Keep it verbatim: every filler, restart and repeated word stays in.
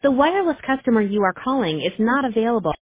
The wireless customer you are calling is not available.